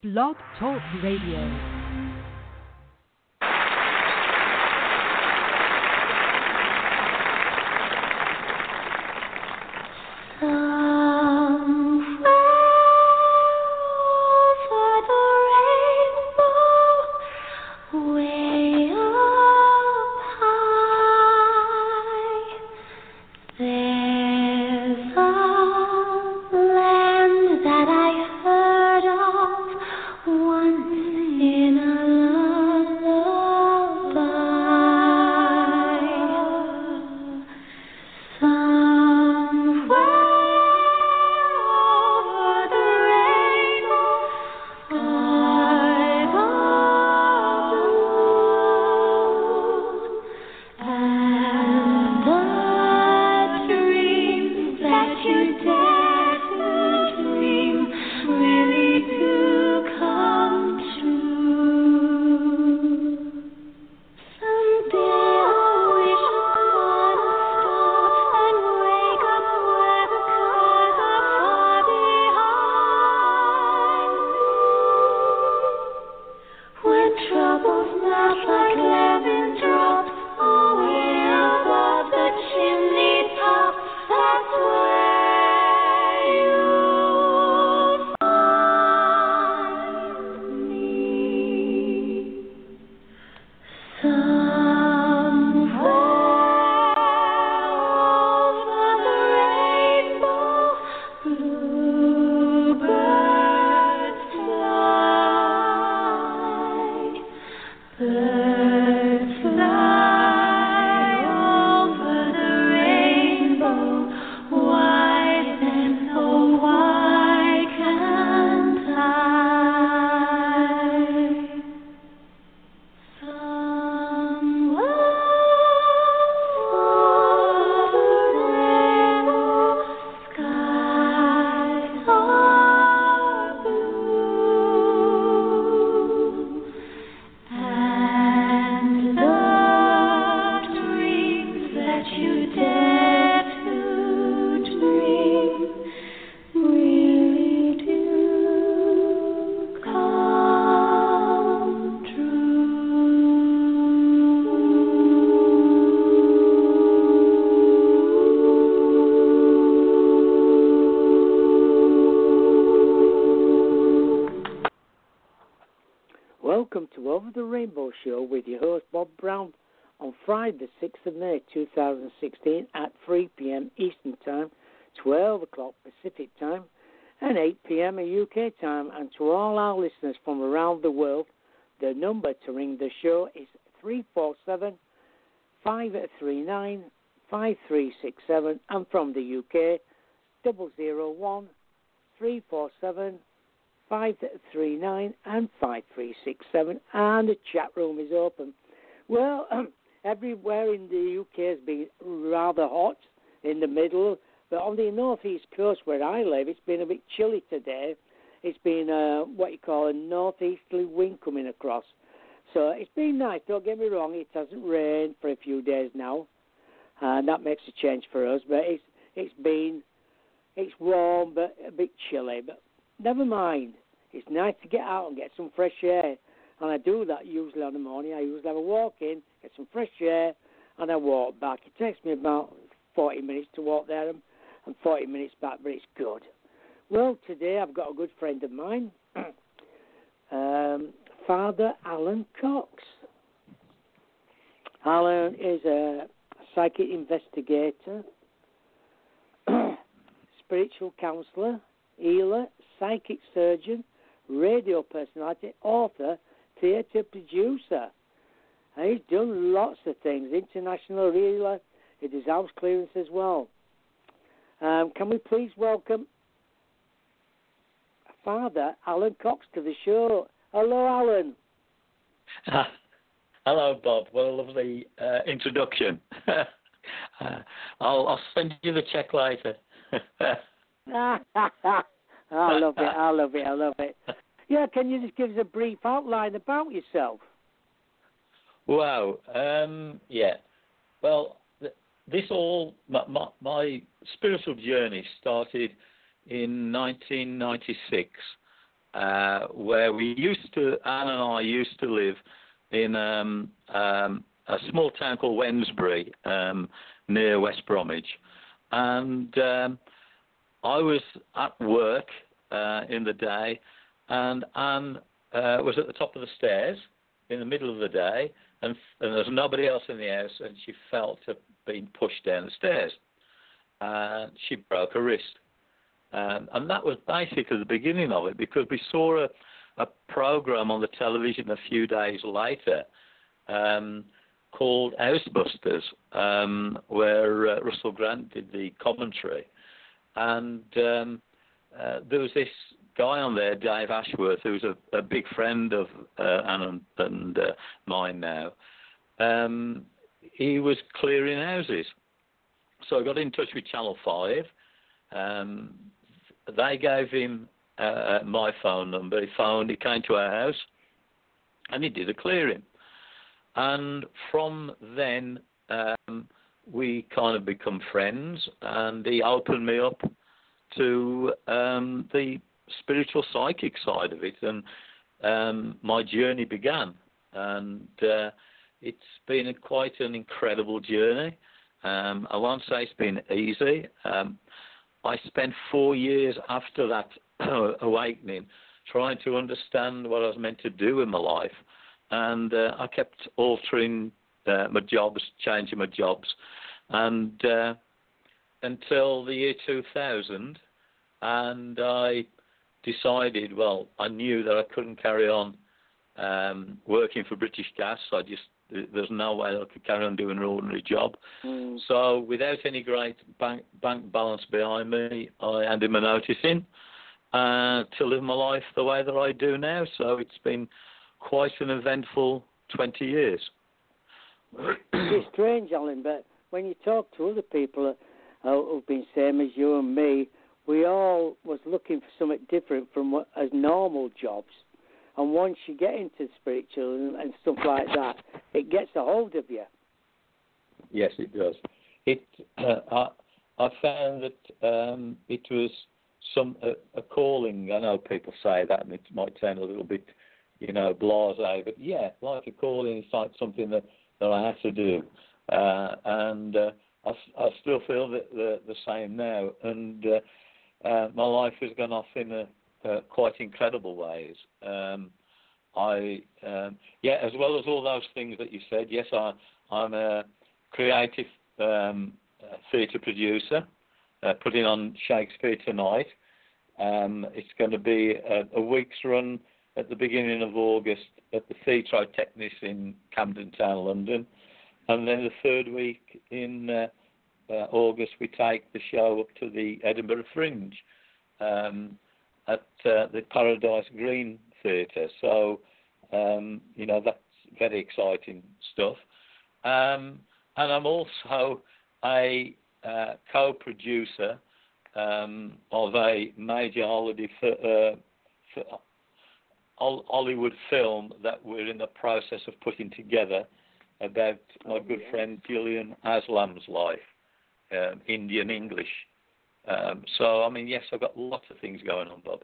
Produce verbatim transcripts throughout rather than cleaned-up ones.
Blog Talk Radio. Welcome to Over the Rainbow Show with your host Bob Brown on Friday the sixth of May two thousand sixteen at three p.m. Eastern Time, twelve o'clock Pacific Time and eight p.m. U K Time. And to all our listeners from around the world, the number to ring the show is three four seven, five three nine, five three six seven, and from the U K, double zero one, three four seven, five three nine and five three six seven, and the chat room is open. Well, um, everywhere in the U K has been rather hot in the middle, but on the northeast coast where I live, it's been a bit chilly today. It's been uh, what you call a northeasterly wind coming across. So it's been nice, don't get me wrong, it hasn't rained for a few days now, and that makes a change for us, but it's it's been, it's warm but a bit chilly, but never mind. It's nice to get out and get some fresh air. And I do that usually on the morning. I usually have a walk in, get some fresh air, and I walk back. It takes me about forty minutes to walk there and forty minutes back, but it's good. Well, today I've got a good friend of mine, um, Father Alan Cox. Alan is a psychic investigator, spiritual counsellor, healer, psychic surgeon, radio personality, author, theatre producer. And he's done lots of things, international healer. He does house clearance as well. Um, can we please welcome Father Alan Cox to the show? Hello, Alan. Uh, hello, Bob. What a lovely uh, introduction. uh, I'll, I'll send you the check later. I love it, I love it, I love it. Yeah, can you just give us a brief outline about yourself? Wow, um, yeah. Well, th- this all, my, my, my spiritual journey started in nineteen ninety-six uh, where we used to, Anne and I used to live in um, um, a small town called Wensbury, um, near West Bromwich. And um, I was at work uh, in the day, and Anne uh, was at the top of the stairs in the middle of the day, and, and there was nobody else in the house, and she felt her being pushed down the stairs. And she broke her wrist. Um, and that was basically the beginning of it, because we saw a, a program on the television a few days later um, called Housebusters, um, where uh, Russell Grant did the commentary. And um, uh, there was this guy on there, Dave Ashworth, who's a, a big friend of uh, Anne and uh, mine now. Um, he was clearing houses. So I got in touch with Channel five. Um, they gave him uh, my phone number. He phoned, he came to our house, and he did a clearing. And from then, um, we kind of become friends, and he opened me up to um, the spiritual psychic side of it, and um, my journey began. And uh, it's been a, quite an incredible journey. Um, I won't say it's been easy. Um, I spent four years after that awakening trying to understand what I was meant to do in my life. And uh, I kept altering uh, my jobs, changing my jobs, and uh, until the year two thousand, and I decided, well, I knew that I couldn't carry on um, working for British Gas. I just there's no way I could carry on doing an ordinary job. Mm. So without any great bank, bank balance behind me, I handed my notice in uh, to live my life the way that I do now. So it's been quite an eventful twenty years. It's strange, Alan, but when you talk to other people uh, who've been same as you and me, we all was looking for something different from what, as normal jobs. And once you get into spiritual and, and stuff like that, it gets a hold of you. Yes, it does. It uh, I, I found that um, it was some a, a calling. I know people say that, and it might sound a little bit, you know, blasé, but yeah, like a calling, it's like something that, that I have to do, uh, and uh, I, I still feel that the, the same now. And uh, uh, my life has gone off in a Uh, quite incredible ways. Um, I, um, yeah, as well as all those things that you said, yes, I, I'm a creative um, uh, theatre producer, uh, putting on Shakespeare tonight. Um, it's going to be a, a week's run at the beginning of August at the Theatre Technis in Camden Town, London. And then the third week in uh, uh, August, we take the show up to the Edinburgh Fringe. Um, at uh, the Paradise Green Theatre. So, um, you know, that's very exciting stuff. Um, and I'm also a uh, co-producer um, of a major holiday uh, Hollywood film that we're in the process of putting together about my oh, good yeah. friend Julian Aslam's life, um, Indian English. Um, so, I mean, yes, I've got lots of things going on, Bob.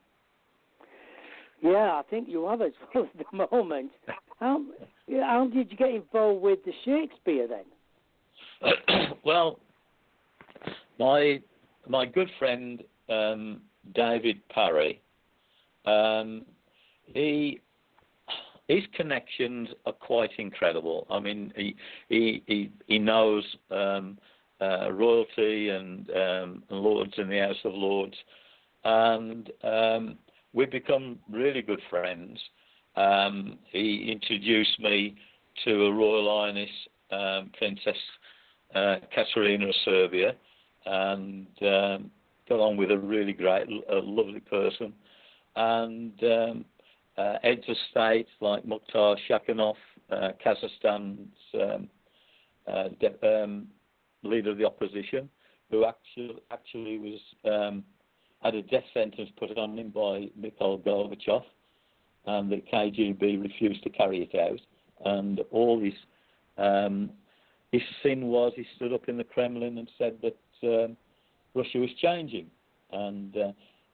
Yeah, I think you have as well at the moment. How, how did you get involved with the Shakespeare then? Well, my my good friend um, David Parry, um, he his connections are quite incredible. I mean, he he he, he knows. Um, Uh, royalty and um, lords in the House of Lords, and um, we've become really good friends. Um, he introduced me to a Royal Highness um, Princess uh, Katerina of Serbia, and um, got on with a really great, a lovely person. And um, uh, heads of state like Mukhtar Shakhanov, uh, Kazakhstan's um, uh, de- um, leader of the opposition, who actually actually was um, had a death sentence put on him by Mikhail Gorbachev, and the K G B refused to carry it out. And all his um, his sin was he stood up in the Kremlin and said that um, Russia was changing, and uh,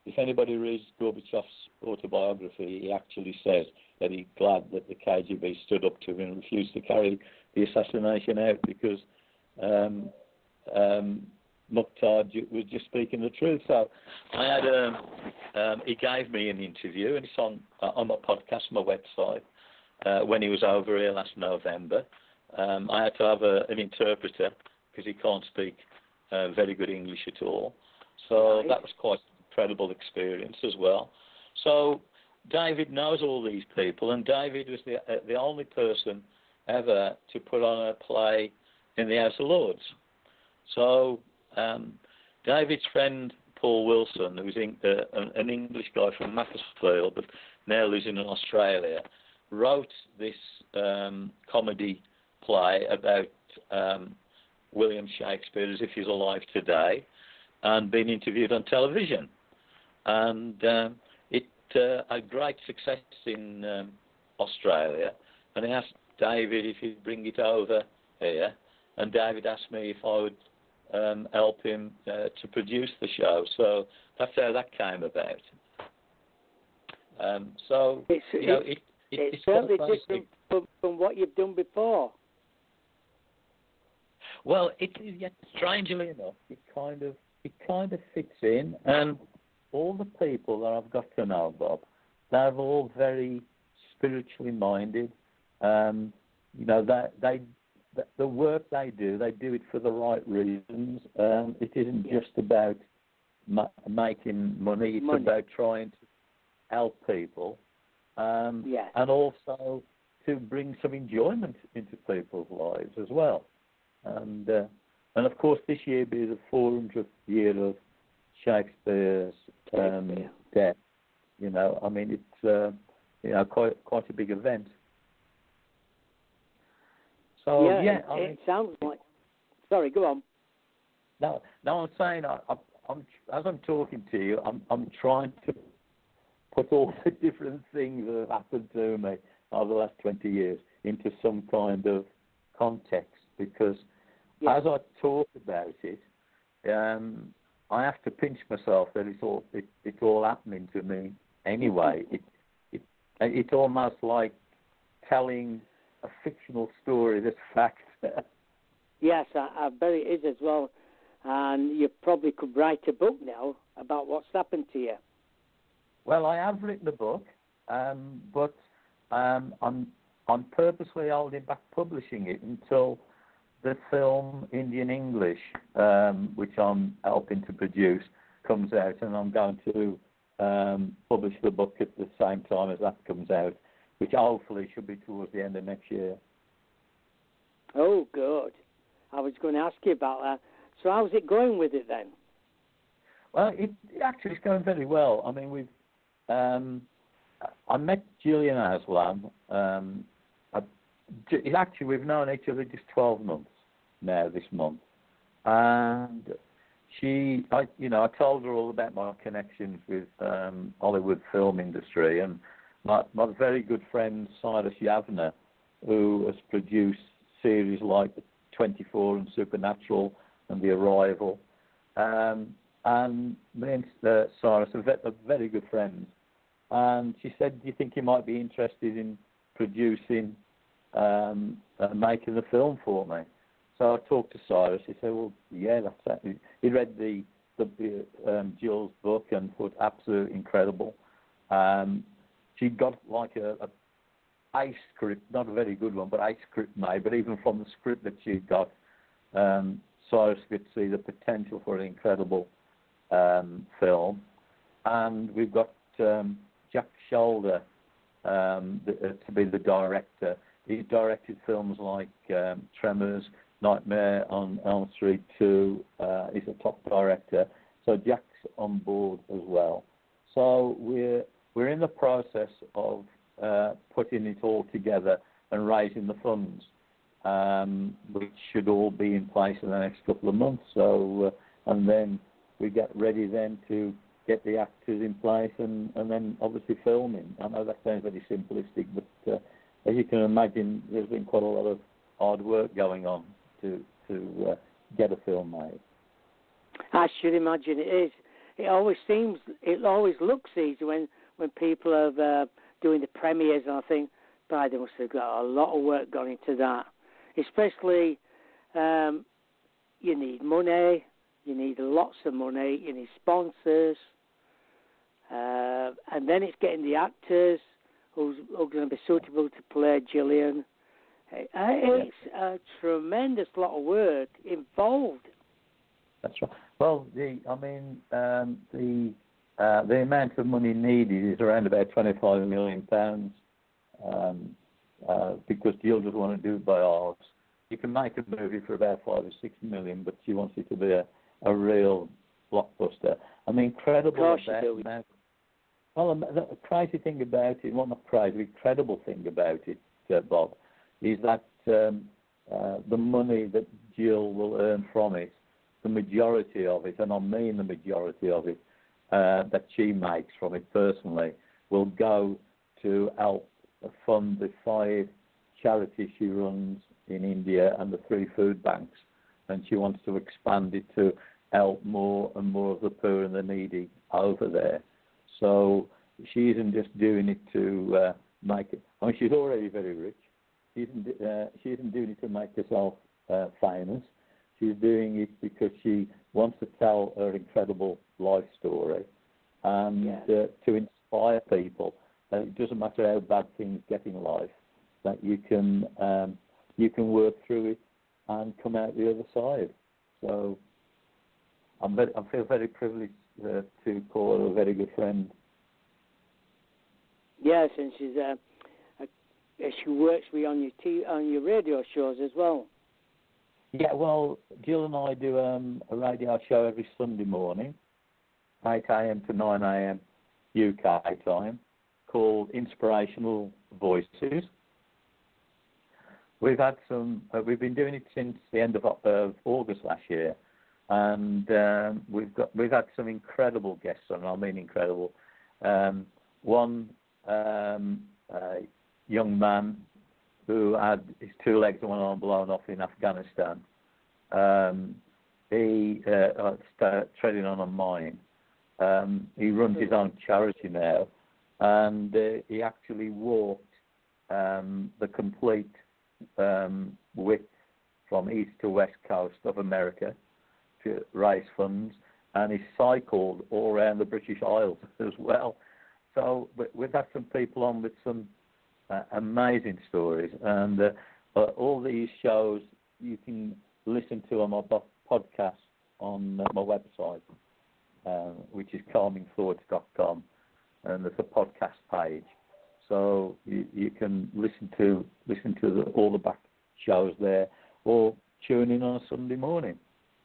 if anybody reads Gorbachev's autobiography, he actually says that he's glad that the K G B stood up to him and refused to carry the assassination out because um, um, Mukhtar was just speaking the truth. So I had um, um, he gave me an interview, and it's on uh, on my podcast, my website. Uh, when he was over here last November, um, I had to have a, an interpreter because he can't speak uh, very good English at all. So Right. that was quite an incredible experience as well. So David knows all these people, and David was the uh, the only person ever to put on a play in the House of Lords. So um, David's friend Paul Wilson, who's in, uh, an English guy from Macclesfield, but now lives in Australia, wrote this um, comedy play about um, William Shakespeare as if he's alive today, and been interviewed on television. And um, it uh, had great success in um, Australia, and I asked David if he'd bring it over here, and David asked me if I would um, help him uh, to produce the show. So that's how that came about. Um, so, It's, you know, it's, it, it, it's it's certainly quite different from, from what you've done before. Well, it is, yet strangely enough, it kind of it kind of fits in, and all the people that I've got to know, Bob, they're all very spiritually minded. Um, you know, they they the work they do, they do it for the right reasons. Um, it isn't Yeah. just about ma- making money; it's Money. about trying to help people, um, Yes. and also to bring some enjoyment into people's lives as well. And uh, and of course, this year be the four hundredth year of Shakespeare's um, Shakespeare. death. You know, I mean, it's uh, you know quite quite a big event. So yeah, yeah, it, I mean, it sounds like. Sorry, go on. no, no, I'm saying I, I, I'm as I'm talking to you, I'm I'm trying to put all the different things that have happened to me over the last twenty years into some kind of context, because Yeah. as I talk about it, um, I have to pinch myself that it's all it, it's all happening to me anyway. It, it it's almost like telling a fictional story that's fact. Yes, I, I bet it is as well. And you probably could write a book now about what's happened to you. Well, I have written a book, um, but um, I'm I'm purposely holding back publishing it until the film Indian English, um, which I'm helping to produce, comes out, and I'm going to um, publish the book at the same time as that comes out, which hopefully should be towards the end of next year. Oh, good. I was going to ask you about that. So how's it going with it then? Well, it, it actually is going very well. I mean, we've um, I met Gillian Aslam. Um, I, actually, we've known each other just twelve months now this month, and she, I, you know, I told her all about my connections with um, Hollywood film industry, and my, my very good friend Cyrus Yavner, who has produced series like twenty-four and Supernatural and The Arrival, um, and me and uh, Cyrus are, ve- are very good friends. And she said, "Do you think you might be interested in producing um, and making the film for me?" So I talked to Cyrus. He said, "Well, yeah, that's it." He read the, the um, Jill's book and thought absolutely incredible. Um, she got like a, a a script, not a very good one, but a script made. But even from the script that she got, um, Cyrus could see the potential for an incredible um, film. And we've got um, Jack Shoulder um, the, uh, to be the director. He's directed films like um, Tremors, Nightmare on Elm Street two. Uh, he's a top director. So Jack's on board as well. So we're we're in the process of uh, putting it all together and raising the funds, um, which should all be in place in the next couple of months. So uh, and then we get ready then to get the actors in place and, and then obviously filming. I know that sounds very simplistic, but uh, as you can imagine, there's been quite a lot of hard work going on to to uh, get a film made. I should imagine it is. it always seems, it always looks easy when, when people are uh, doing the premieres, and I think, by they must have got a lot of work gone into that. Especially, um, you need money, you need lots of money, you need sponsors, uh, and then it's getting the actors who's, who's going to be suitable to play Gillian. It's a tremendous lot of work involved. That's right. Well, the I mean, um, the uh, the amount of money needed is around about twenty-five million pounds, um, uh, because Jill doesn't want to do it by ours. You can make a movie for about five or six million, but she wants it to be a, a real blockbuster. I mean, incredible about that. Well, the crazy thing about it, well, not crazy, the incredible thing about it, uh, Bob, is that um, uh, the money that Jill will earn from it, the majority of it, and I mean the majority of it, uh, that she makes from it personally, will go to help fund the five charities she runs in India and the three food banks. And she wants to expand it to help more and more of the poor and the needy over there. So she isn't just doing it to uh, make it. I mean, she's already very rich. She isn't, uh, she isn't doing it to make herself uh, famous. She's doing it because she wants to tell her incredible life story and yeah. uh, to inspire people. Uh, it doesn't matter how bad things get in life, that you can um, you can work through it and come out the other side. So I'm very, I feel very privileged uh, to call her a very good friend. Yes, and she's uh, a, she works with you on your t- on your radio shows as well. Yeah, well, Jill and I do um, a radio show every Sunday morning, eight a.m. to nine a.m. U K time, called Inspirational Voices. We've had some. Uh, we've been doing it since the end of uh, August last year, and um, we've got we've had some incredible guests on. I mean, incredible. Um, one um, uh, young man who had his two legs and one arm blown off in Afghanistan. Um, he uh, started treading on a mine. Um, he runs his own charity now, and uh, he actually walked um, the complete um, width from east to west coast of America to raise funds, and he cycled all around the British Isles as well. So we've had some people on with some Uh, amazing stories, and uh, uh, all these shows you can listen to on my bo- podcast on uh, my website, uh, which is calming thoughts dot com, and there's a podcast page, so you, you can listen to listen to the, all the back shows there, or tune in on a Sunday morning.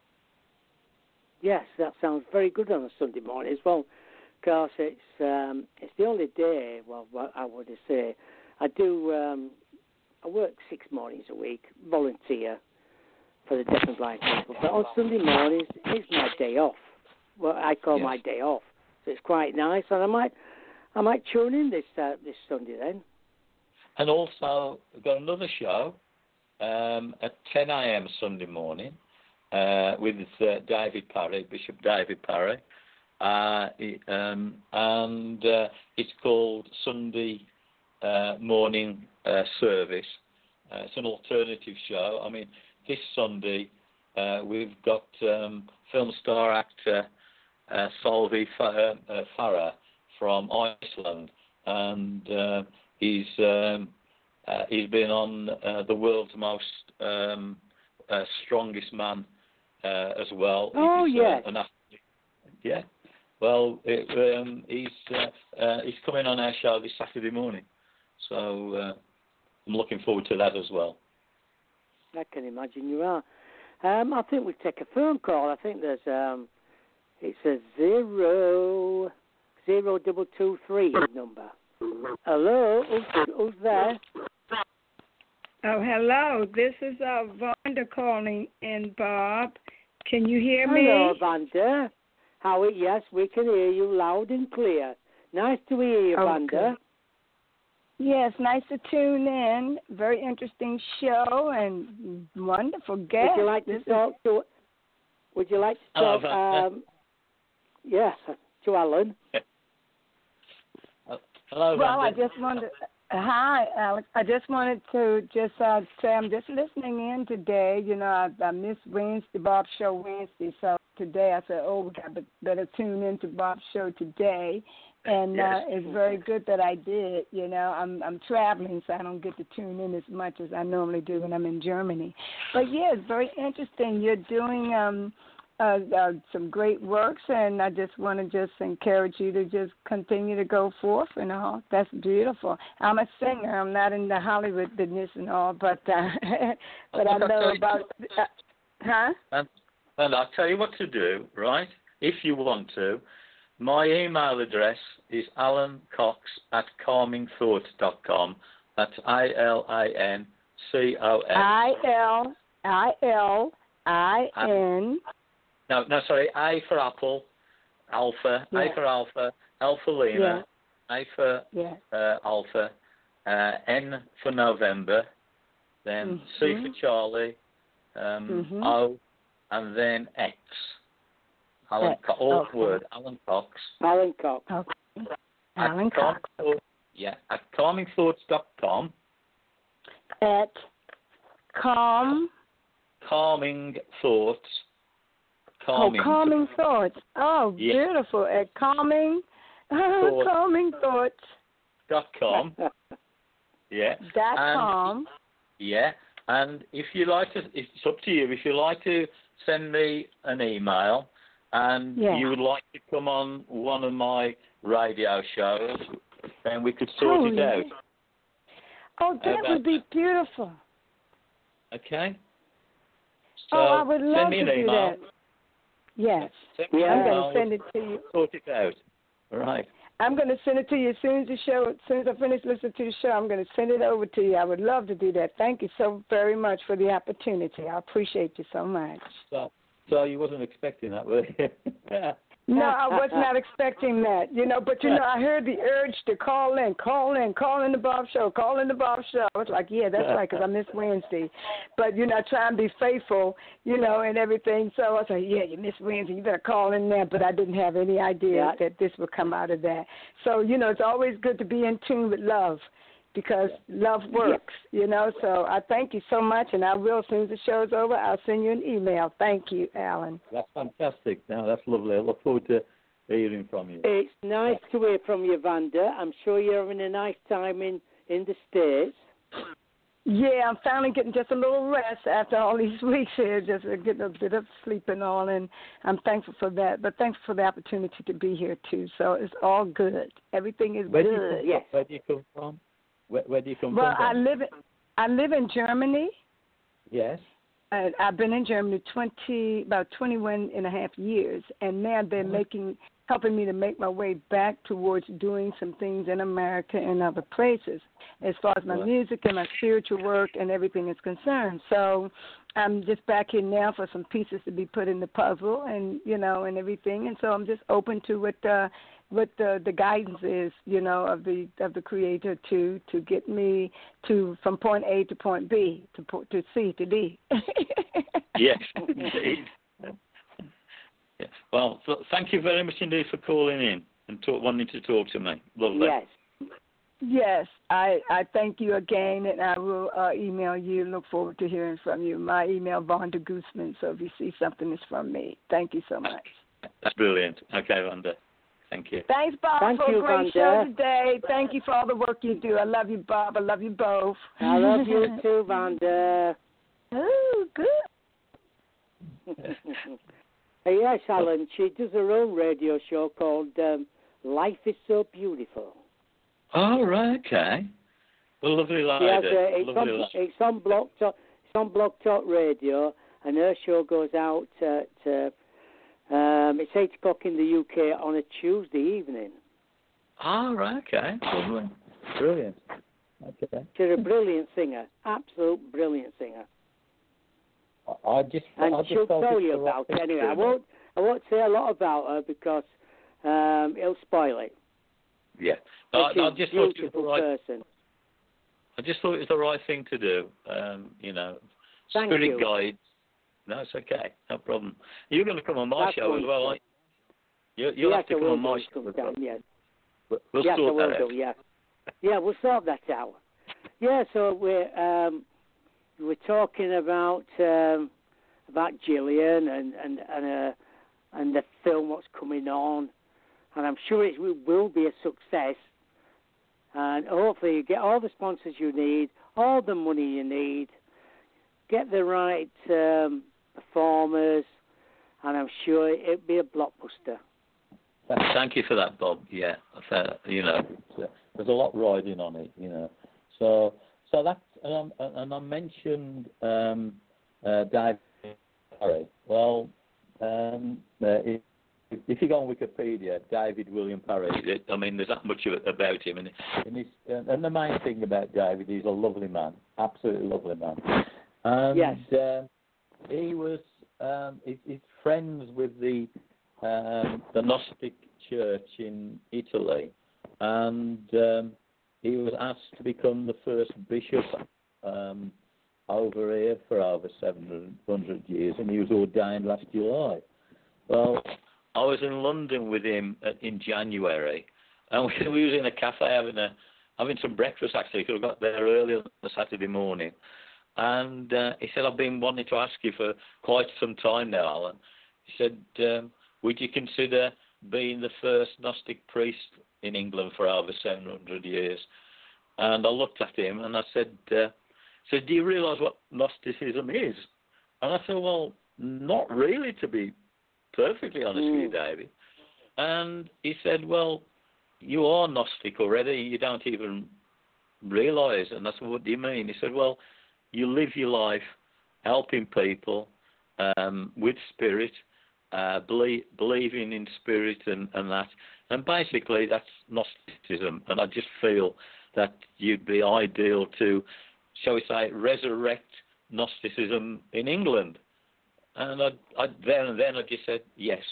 Yes, that sounds very good on a Sunday morning as well, because it's um, it's the only day. Well, what I would say. I do, um, I work six mornings a week, volunteer for the deaf and blind people. But on Sunday mornings, it's my day off. Well, I call yes. my day off. So it's quite nice. And I might I might tune in this uh, this Sunday then. And also, we've got another show um, at ten a.m. Sunday morning uh, with uh, David Parry, Bishop David Parry. Uh, it, um, and uh, it's called Sunday Uh, morning uh, service. Uh, it's an alternative show. I mean, this Sunday uh, we've got um, film star actor uh, Solvi Farah from Iceland, and uh, he's um, uh, he's been on uh, the world's most um, uh, strongest man uh, as well. Oh he's, yes. Uh, an athlete. Yeah. Well, it, um, he's uh, uh, he's coming on our show this Saturday morning. So uh, I'm looking forward to that as well. I can imagine you are. Um, I think we take a phone call. I think there's um, it's a zero zero double two three number. Hello, who's, who's there? Oh, hello. This is uh, Vonda calling in, Bob. Can you hear me? Hello, Vanda. How? Yes, we can hear you loud and clear. Nice to hear you, okay. Vanda. Yes, nice to tune in. Very interesting show and wonderful guest. Would you like to this talk is... to? Would you like to talk? Hello, um, Yeah, to Alan. Uh, hello, Well, Randy. I just wanted. Hi, Alex. I just wanted to just uh, say I'm just listening in today. You know, I, I missed Wednesday, Bob's show Wednesday, so today I said, oh, we got to better tune into Bob's show today. And Yes. uh, it's very good that I did. You know, I'm I'm traveling, so I don't get to tune in as much as I normally do when I'm in Germany. But yeah, it's very interesting. You're doing um, uh, uh, some great works, and I just want to just encourage you to just continue to go forth and all. That's beautiful. I'm a singer. I'm not in the Hollywood business and all, but uh, but I know about. Uh, huh? And, and I'll tell you what to do, right? If you want to. My email address is alancox at calming thought dot com. That's I L I N C O X. I L I L I N. No, no, sorry. A for Apple, Alpha. Yeah. A for Alpha, Alpha Lima. Yeah. A for yeah. uh, Alpha. Uh, N for November. Then mm-hmm. C for Charlie. Um, mm-hmm. O, and then X. Alan, X. Co- all okay. word, Alan Cox. Alan Cox. Okay. Alan Cox. Calming, yeah, at calming thoughts dot com. At calm. Calming Thoughts. Calming. Oh, Calming Thoughts. Oh, yeah. Beautiful. At calming. Thoughts. Calming Thoughts. Dot com. Yeah. Dot and, com. Yeah. And if you like to, it's up to you. If you like to send me an email and yeah. you would like to come on one of my radio shows, then we could sort oh, it yeah. out. Oh, that About, would be beautiful. Okay. So oh, I would love send me to an do email. that. Yes. Send me I'm an going email. to send it to you. Sort it out. All right. I'm going to send it to you as soon as the show, as soon as I finish listening to the show. I'm going to send it over to you. I would love to do that. Thank you so very much for the opportunity. I appreciate you so much. So, so you wasn't expecting that, were you? No, I was not expecting that, you know, but, you know, I heard the urge to call in, call in, call in the Bob Show, call in the Bob Show. I was like, yeah, that's right, because I missed Wednesday. But, you know, I try and be faithful, you know, and everything. So I was like, yeah, you missed Wednesday, you better call in there. But I didn't have any idea yeah. that this would come out of that. So, you know, it's always good to be in tune with love, because love works, you know. So I thank you so much, and I will, as soon as the show's over, I'll send you an email. Thank you, Alan. That's fantastic. No, that's lovely. I look forward to hearing from you. It's nice to hear from you, Vanda. I'm sure you're having a nice time in, in the States. Yeah, I'm finally getting just a little rest after all these weeks here, just getting a bit of sleep and all, and I'm thankful for that. But thankful for the opportunity to be here, too. So it's all good. Everything is where good. Do you come, yes. Where do you come from? Where, where do you come well, from? Well, I live in, I live in Germany. Yes. Uh, I've been in Germany twenty about twenty-one and a half years, and now they're mm-hmm. making helping me to make my way back towards doing some things in America and other places, as far as my right. music and my spiritual work and everything is concerned. So I'm just back here now for some pieces to be put in the puzzle, and you know, and everything. And so I'm just open to what uh, what the, the guidance is, you know, of the of the Creator to to get me to from point A to point B to to C to D. Yes, indeed. Yeah. Well, th- thank you very much indeed for calling in and talk, wanting to talk to me. Lovely. Yes. Yes, I, I thank you again, and I will uh, email you. Look forward to hearing from you. My email, Vonda Guzman, so if you see something, it's from me. Thank you so much. That's brilliant. Okay, Vonda. Thank you. Thanks, Bob, Thank for you, a great Vonda. show today. Thank you for all the work you do. I love you, Bob. I love you both. I love you too, Vonda. Oh, good. Yes, Alan, she does her own radio show called um, Life is So Beautiful. Oh, right, okay. Well, lovely lady. Yes, uh, it's, lovely on, lady. it's, on Blog Talk, it's on Blog Talk Radio, and her show goes out at, uh, um, it's eight o'clock in the U K on a Tuesday evening. Oh, right, okay. Lovely. Brilliant. Okay. She's a brilliant singer, absolute brilliant singer. I just, and I just she'll tell you right about it anyway. I me. won't, I won't say a lot about her because um, it'll spoil it. Yeah. But I, I she's just a thought it was beautiful the right, person. I just thought it was the right thing to do. Um, you know, Thank spirit you. guides. No, it's okay. No problem. You're going to come on my That's show as well, wonderful. aren't You, you'll yes, have to I come will on my do show. sometime, yes. We'll, we'll yes, I sort will that do, out. yeah. Yeah, we'll sort that out. Yeah, so we're, um, we're talking about um, about Gillian and, and, and, uh, and the film, what's coming on. And I'm sure it will be a success. And hopefully you get all the sponsors you need, all the money you need, get the right um, performers, and I'm sure it'll be a blockbuster. Thank you for that, Bob. Yeah, you know, there's a lot riding on it, you know. So, so that's um, and I mentioned um, uh, David Parry. Well, um, uh, if, if you go on Wikipedia, David William Parry. It, I mean, there's that much of it about him, and and, he's, and the main thing about David, he's a lovely man, absolutely lovely man. And yes. Uh, he was um, he, he's friends with the. Um, the Gnostic Church in Italy, and um, he was asked to become the first bishop um, over here for over seven hundred years, and he was ordained last July. Well, I was in London with him in January, and we, we was in a cafe having a having some breakfast actually, because I got there early on the Saturday morning, and uh, he said, "I've been wanting to ask you for quite some time now, Alan." He said, um, would you consider being the first Gnostic priest in England for over seven hundred years? And I looked at him and I said, uh, said, do you realise what Gnosticism is? And I said, well, not really, to be perfectly honest mm. with you, David. And he said, well, you are Gnostic already. You don't even realise. And I said, what do you mean? He said, well, you live your life helping people um, with spirit, Uh, believe, believing in spirit and, and that. And basically that's Gnosticism. And I just feel that you'd be ideal to, shall we say, resurrect Gnosticism in England. And I, I, then and then I just said yes.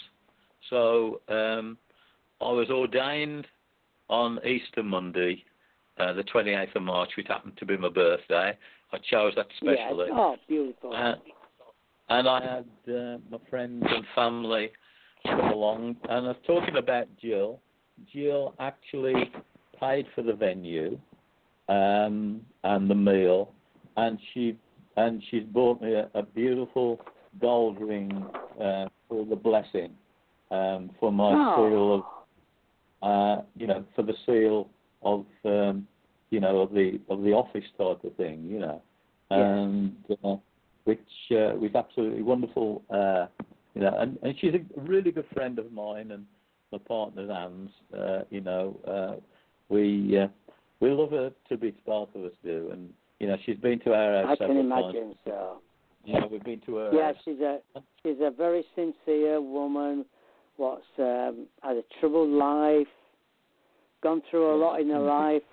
So um, I was ordained on Easter Monday, uh, the twenty-eighth of March, which happened to be my birthday. I chose that specially. Yes. Oh, beautiful. Uh, And I had uh, my friends and family come along. And I was talking about Jill. Jill actually paid for the venue um, and the meal, and she and she's bought me a, a beautiful gold ring uh, for the blessing, um, for my oh. seal of, uh, you know, for the seal of, um, you know, of the of the office type of thing, you know, yeah. and. Uh, which uh, was absolutely wonderful, uh, you know, and, and she's a really good friend of mine and my partner Anne's, uh, you know, uh, we uh, we love her to bits, both of us do, and, you know, she's been to our house I several can imagine times. so. You know, we've been to her Yeah, house. she's a, she's a very sincere woman, what's um, had a troubled life, gone through a lot in her life,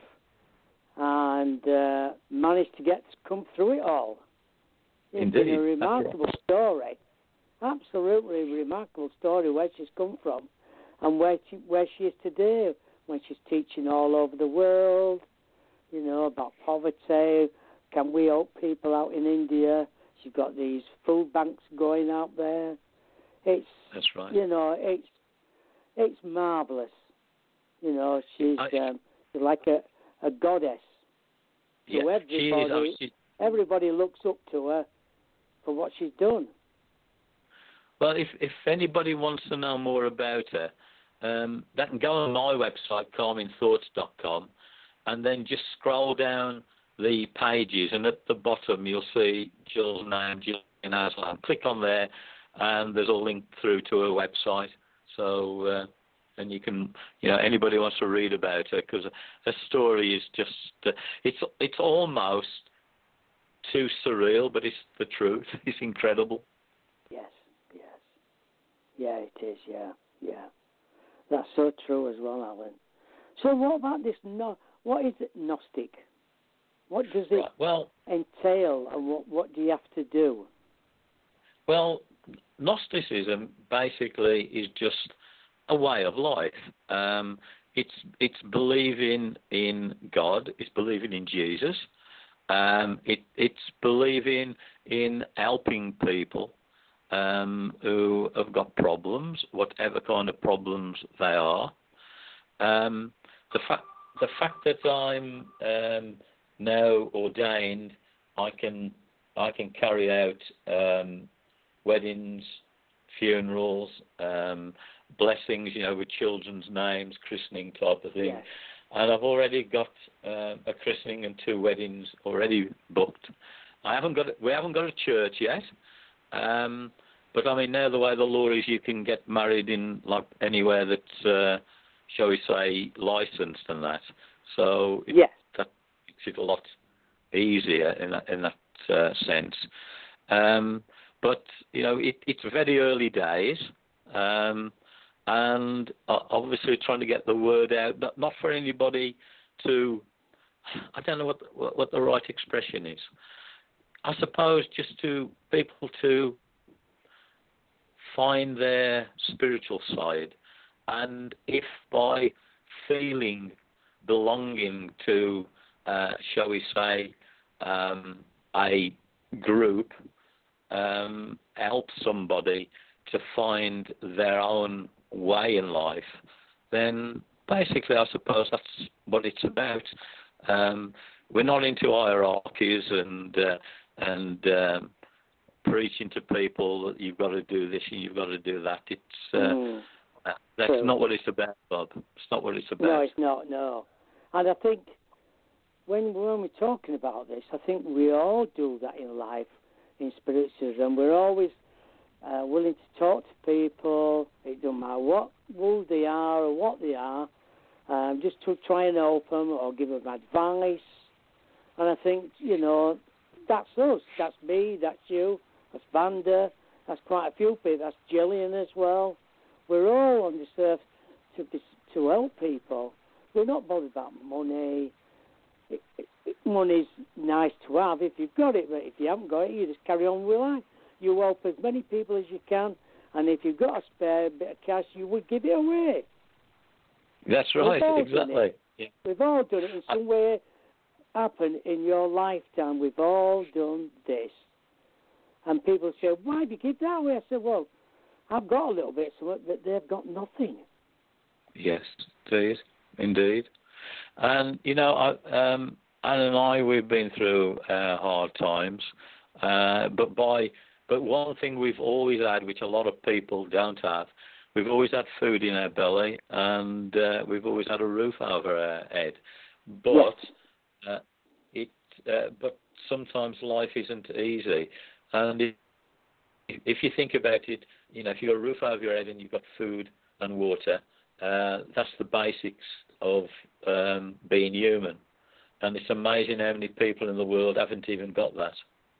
and uh, managed to get come through it all. It's Indeed. been a remarkable right. story, absolutely remarkable story where she's come from and where she, where she is today, when she's teaching all over the world, you know, about poverty. Can we help people out in India? She's got these food banks going out there. It's That's right. You know, it's it's marvelous. You know, she's I, um, like a, a goddess. Yeah, So everybody, she is, everybody looks up to her for what she's done. Well, if if anybody wants to know more about her, um, they can go on my website, calming thoughts dot com, and then just scroll down the pages, and at the bottom you'll see Jill's name, Gillian Aslan. Click on there, and there's a link through to her website. So, uh, and you can, you know, anybody wants to read about her, because her story is just, uh, it's it's almost too surreal, but it's the truth. It's incredible. Yes, yes. Yeah, it is, yeah, yeah. That's so true as well, Alan. So what about this, no, what is it, Gnostic? What does it Right. Well, entail, and what, what do you have to do? Well, Gnosticism basically is just a way of life. Um, it's it's believing in God. It's believing in Jesus. Um, it, it's believing in helping people. um, who have got problems, whatever kind of problems they are. Um, the fact the fact that I'm um, now ordained, I can I can carry out um, weddings, funerals, um, blessings, you know, with children's names, christening type of thing. Yes. And I've already got uh, a christening and two weddings already booked. I haven't got we haven't got a church yet, um, but I mean now the way the law is, you can get married in like anywhere that's uh, shall we say licensed and that. So it, yes. that makes it a lot easier in that in that uh, sense. Um, but you know it, it's very early days. Um, And uh, obviously trying to get the word out, not, not for anybody to, I don't know what, what what the right expression is. I suppose just to people to find their spiritual side, and if by feeling belonging to, uh, shall we say, um, a group, um, help somebody to find their own way in life, then basically I suppose that's what it's about. Um, we're not into hierarchies and uh, and um, preaching to people that you've got to do this and you've got to do that. It's uh, mm. that's True. not what it's about, Bob. It's not what it's about. No, it's not. No, and I think when when we're talking about this, I think we all do that in life, in spiritualism. We're always Uh, willing to talk to people. It doesn't matter what who they are or what they are, um, just to try and help them or give them advice. And I think, you know, that's us. That's me. That's you. That's Vanda. That's quite a few people. That's Gillian as well. We're all on this earth to be, to help people. We're not bothered about money. It, it, it, money's nice to have if you've got it, but if you haven't got it, you just carry on with life. You help as many people as you can, and if you've got a spare bit of cash, you would give it away. That's right, exactly. Yeah. We've all done it in some way. Happened in your lifetime. We've all done this, and people say, "Why do you give that away?" I said, "Well, I've got a little bit of it, but they've got nothing." Yes, indeed, indeed. And you know, I, um, Anne and I, we've been through uh, hard times, uh, but by But one thing we've always had, which a lot of people don't have, we've always had food in our belly, and uh, we've always had a roof over our head. But yes. uh, it, uh, but sometimes life isn't easy, and it, if you think about it, you know, if you've got a roof over your head and you've got food and water, uh, that's the basics of um, being human, and it's amazing how many people in the world haven't even got that.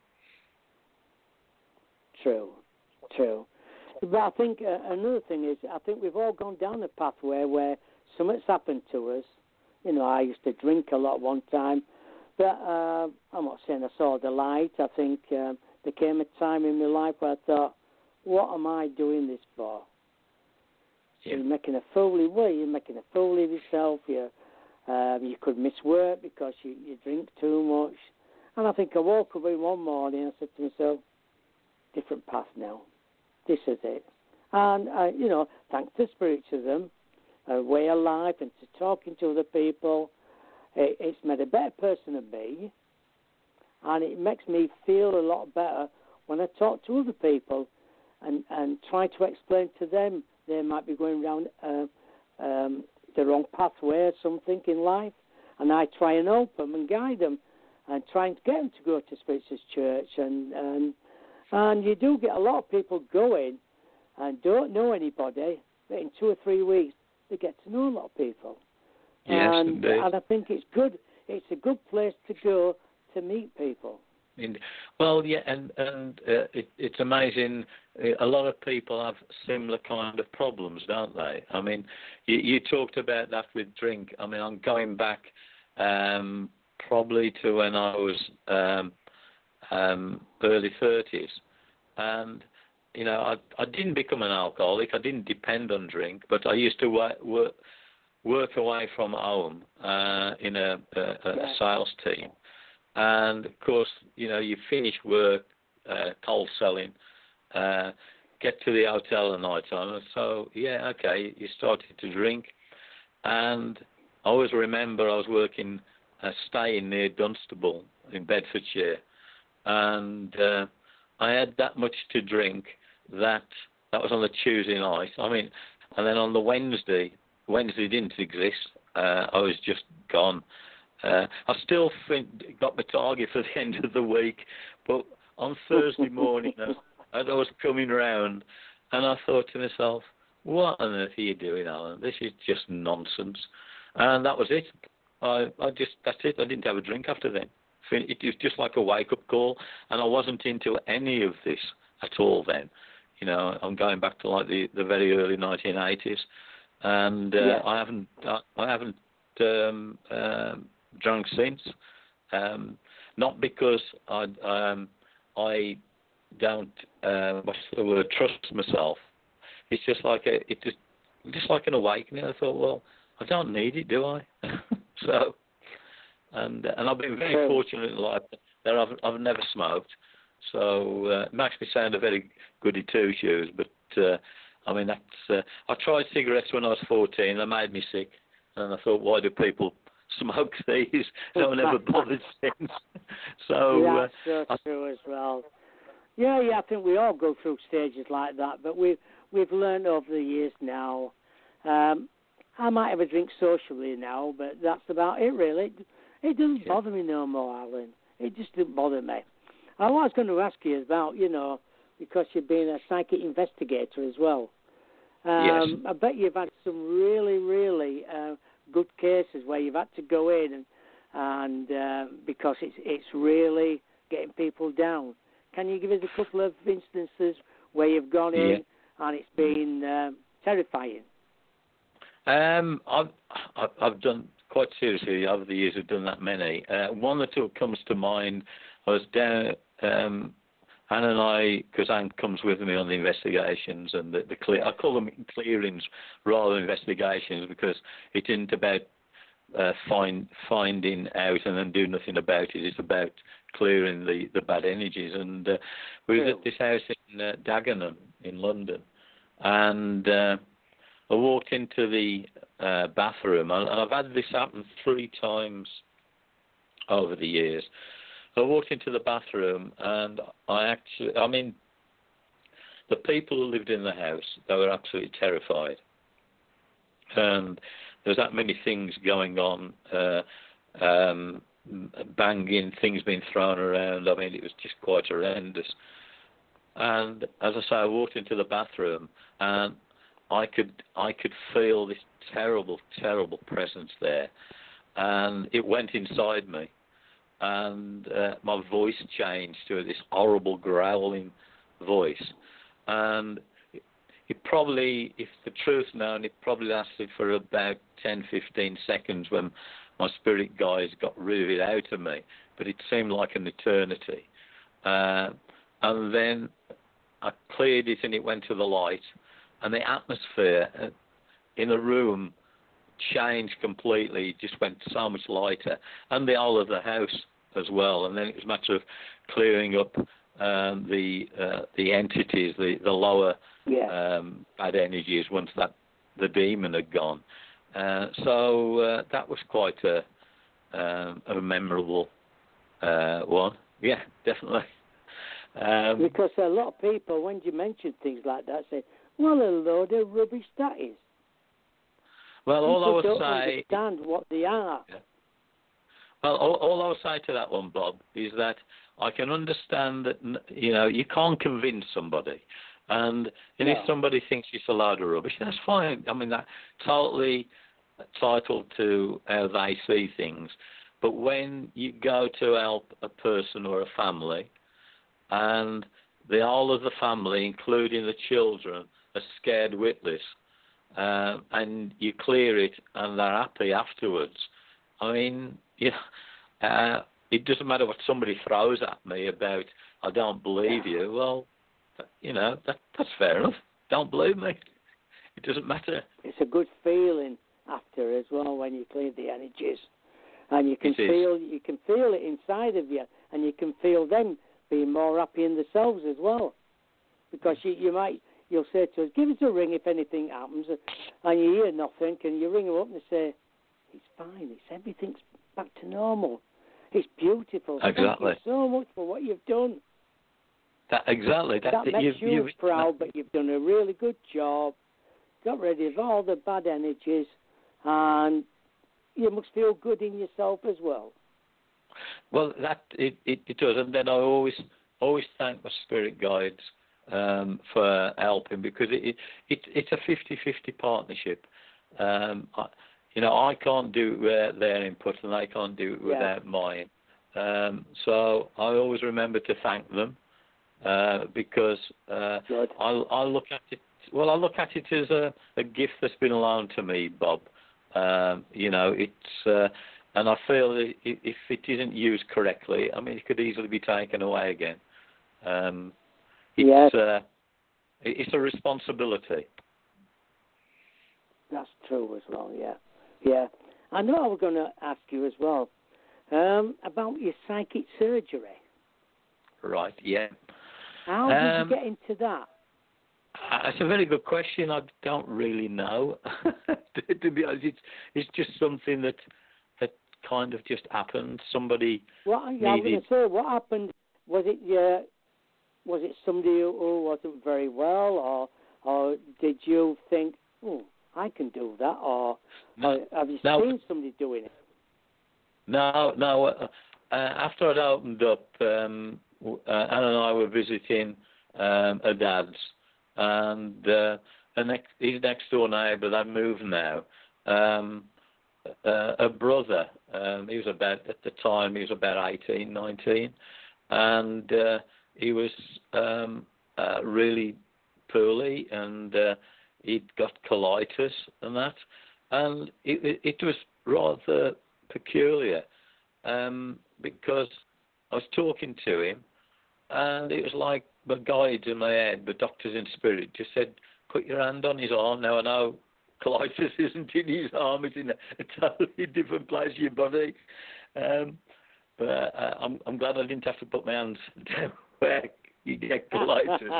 True, true. But I think uh, another thing is, I think we've all gone down a pathway where something's happened to us. You know, I used to drink a lot one time, but uh, I'm not saying I saw the light. I think um, there came a time in my life where I thought, what am I doing this for? Yeah. You're making a fool of well, you're making a fool of yourself. You, um, you could miss work because you, you drink too much. And I think I woke up one morning and I said to myself, different path now. This is it. And, uh, you know, thanks to spiritualism, a way of life, and to talking to other people, it, it's made a better person of me, and it makes me feel a lot better when I talk to other people and, and try to explain to them they might be going around uh, um, the wrong pathway or something in life, and I try and help them and guide them and trying to get them to go to spiritualist church, and, and And you do get a lot of people going and don't know anybody, but in two or three weeks they get to know a lot of people. Yes, and, indeed. And I think it's good. It's a good place to go to meet people. Well, yeah, and and uh, it, it's amazing. A lot of people have similar kind of problems, don't they? I mean, you, you talked about that with drink. I mean, I'm going back um, probably to when I was um, um, early thirties, and you know, I I didn't become an alcoholic. I didn't depend on drink, but I used to work work, work away from home uh, in a, a, a sales team. And, of course, you know, you finish work, uh, cold selling, uh, get to the hotel at night time. And so, yeah, okay, you started to drink. And I always remember I was working, uh, staying near Dunstable in Bedfordshire. And uh, I had that much to drink that that was on the Tuesday night. I mean, and then on the Wednesday, Wednesday didn't exist. Uh, I was just gone. Uh, I still think, got my target for the end of the week, but on Thursday morning, as I was coming round, and I thought to myself, what on earth are you doing, Alan? This is just nonsense. And that was it. I, I just, that's it. I didn't have a drink after then. It was just like a wake-up call, and I wasn't into any of this at all then. You know, I'm going back to like the, the very early nineteen eighties, and uh, yeah. I haven't, I, I haven't um, um, drunk since. Um, not because I, um, I don't, uh, what's the word, trust myself. It's just like a, it just, just like an awakening. I thought, well, I don't need it, do I? so, and and I've been very Sure. fortunate in life that I've I've never smoked. So uh, it makes me sound a very goody two shoes, but uh, I mean that's. Uh, I tried cigarettes when I was fourteen. They made me sick, and I thought, why do people smoke these? No one ever bothered since. so yeah, uh, that's so I, true as well. Yeah, yeah, I think we all go through stages like that, but we've we've learned over the years now. Um, I might have a drink socially now, but that's about it, really. It, it doesn't yeah. bother me no more, Alan. It just doesn't bother me. I was going to ask you about, you know, because you've been a psychic investigator as well. Um, yes. I bet you've had some really, really uh, good cases where you've had to go in and, and uh, because it's it's really getting people down. Can you give us a couple of instances where you've gone Yeah. in and it's been uh, terrifying? Um, I've, I've I've done quite seriously over the years. I've done that many. Uh, one that comes to mind. I was down. Um, Anne and I, because Anne comes with me on the investigations and the, the clear. I call them clearings rather than investigations because it isn't about uh, find finding out and then do nothing about it. It's about clearing the, the bad energies. And uh, we was at this house in uh, Dagenham in London, and. Uh, I walked into the uh, bathroom, and I've had this happen three times over the years. I walked into the bathroom, and I actually, I mean, the people who lived in the house, they were absolutely terrified. And there's that many things going on, uh, um, banging, things being thrown around. I mean, it was just quite horrendous. And as I say, I walked into the bathroom, and I could I could feel this terrible, terrible presence there, and it went inside me, and uh, my voice changed to this horrible growling voice, and it, it probably, if the truth's known, it probably lasted for about ten, fifteen seconds when my spirit guides got rooted out of me, but it seemed like an eternity, uh, and then I cleared it and it went to the light. And the atmosphere in the room changed completely. It just went so much lighter. And the whole of the house as well. And then it was a matter of clearing up um, the uh, the entities, the, the lower yeah. um, bad energies once that the demon had gone. Uh, so uh, that was quite a, um, a memorable uh, one. Yeah, definitely. Um, because a lot of people, when you mention things like that, say, well, a load of rubbish that is. Well, all People I would don't say... understand what they are. Yeah. Well, all, all I would say to that one, Bob, is that I can understand that, you know, you can't convince somebody. And, and no. if somebody thinks it's a load of rubbish, that's fine. I mean, that's totally entitled to how they see things. But when you go to help a person or a family, and the whole of the family, including the children, are scared witless, uh, and you clear it and they're happy afterwards. I mean, you know, uh, it doesn't matter what somebody throws at me about, I don't believe you. Well, you know, that, that's fair enough. Don't believe me. It doesn't matter. It's a good feeling after as well when you clear the energies, and you can It is. feel you can feel it inside of you, and you can feel them being more happy in themselves as well, because you, you might, you'll say to us, give us a ring if anything happens, and you hear nothing, and you ring them up and say, it's fine, it's everything's back to normal. It's beautiful. Exactly. Thank you so much for what you've done. That, exactly. That, that makes you've, you you've, proud, but you've done a really good job, got rid of all the bad energies, and you must feel good in yourself as well. Well, that it, it, it does, and then I always always thank my spirit guides um, for helping, because it, it, it it's a fifty-fifty partnership. Um, I, you know, I can't do uh, their input, and they can't do it without yeah. mine. Um, so I always remember to thank them. Uh, because uh, I, I look at it, well, I look at it as a, a gift that's been loaned to me, Bob. Um, you know, it's, uh, and I feel that if it isn't used correctly, I mean, it could easily be taken away again. Um, it's, yes. uh, it's a responsibility. That's true as well. Yeah, yeah. I know I was going to ask you as well um, about your psychic surgery. Right. Yeah. How did um, you get into that? That's a very good question. I don't really know. to, to be honest, it's it's just something that that kind of just happened. Somebody. What needed... I was going to say, what happened? Was it uh, was it somebody who wasn't very well, or or did you think, oh, I can do that, or, no, or have you no, seen somebody doing it? No, no. Uh, uh, after I'd opened up. Um, Uh, Anne and I were visiting um, her dad's, and uh, a next, his next door neighbour, they've moved now. Um, uh, a brother, um, he was about, at the time, he was about eighteen, nineteen, and uh, he was um, uh, really poorly, and uh, he'd got colitis and that, and it, it, it was rather peculiar, um, because I was talking to him, and it was like the guides in my head, the doctors in spirit, just said, put your hand on his arm. Now, I know colitis isn't in his arm, it's in a, a totally different place in your body. Um, but uh, I'm, I'm glad I didn't have to put my hands down where you get colitis.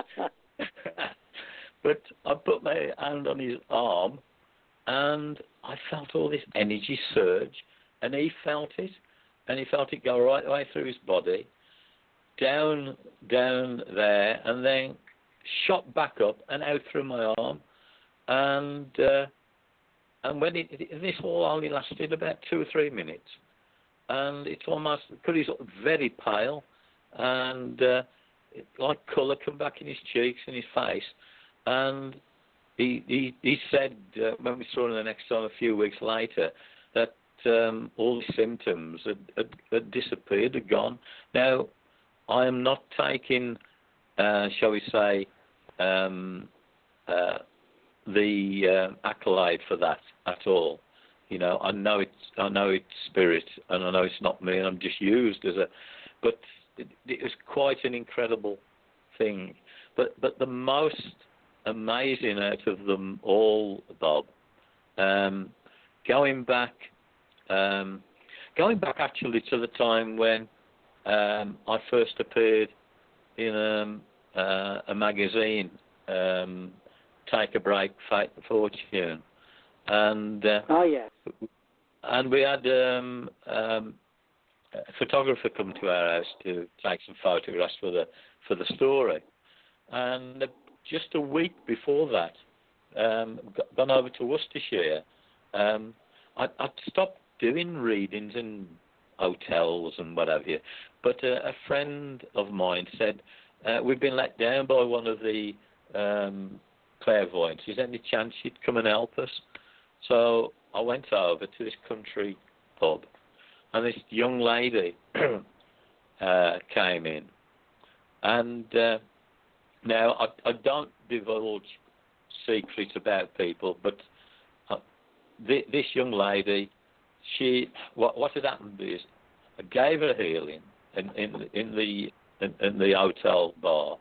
But I put my hand on his arm, and I felt all this energy surge, and he felt it. And he felt it go right the way through his body, down, down there, and then shot back up and out through my arm. And uh, and when it, it, this all only lasted about two or three minutes, and it's almost, because he's very pale, and uh, it, like colour come back in his cheeks and his face, and he he, he said uh, when we saw him the next time a few weeks later that. Um, all the symptoms had, had, had disappeared, had gone. Now, I am not taking, uh, shall we say, um, uh, the uh, accolade for that at all. You know, I know it's, I know it's spirit, and I know it's not me, and I'm just used as a. But it, it was quite an incredible thing. But but the most amazing out of them all, Bob, um, going back. Um, going back actually to the time when um, I first appeared in um, uh, a magazine, um, Take a Break, Fate and Fortune, and uh, oh yeah, and we had um, um, a photographer come to our house to take some photographs for the for the story, and uh, just a week before that, um, gone over to Worcestershire. Um, I, I'd stopped doing readings in hotels and what have you, but uh, a friend of mine said, uh, we've been let down by one of the um, clairvoyants. Is there any chance you'd come and help us? So I went over to this country pub, and this young lady uh, came in. And uh, now I, I don't divulge secrets about people, but uh, th- this young lady, She what what had happened is I gave her healing in in, in the in, in the hotel bar,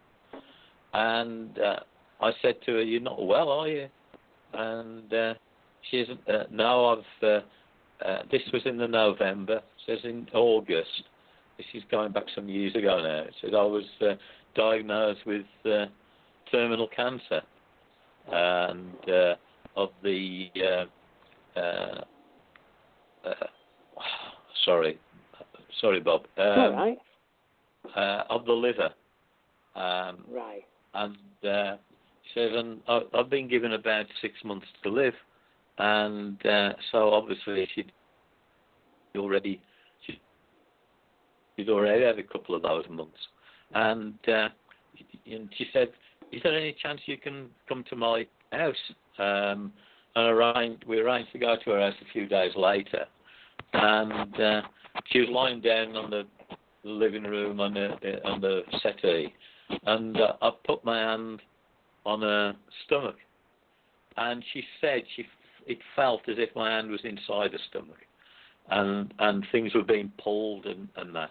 and uh, I said to her, "You're not well, are you?" And uh, she said, uh, "No, I've." Uh, uh, this was in the November. Says in August. This is going back some years ago now. It says I was uh, diagnosed with uh, terminal cancer, and uh, of the uh, uh, uh, sorry, sorry, Bob. Um, All right. Uh, of the liver. Um, Right. And uh, she says, and I've been given about six months to live, and uh, so obviously she'd already she, she'd already had a couple of those months, and uh, and she said, "Is there any chance you can come to my house?" Um, and arranged, we arranged to go to her house a few days later, and uh, she was lying down on the living room on the on the settee, and uh, I put my hand on her stomach, and she said she it felt as if my hand was inside her stomach, and and things were being pulled and, and that.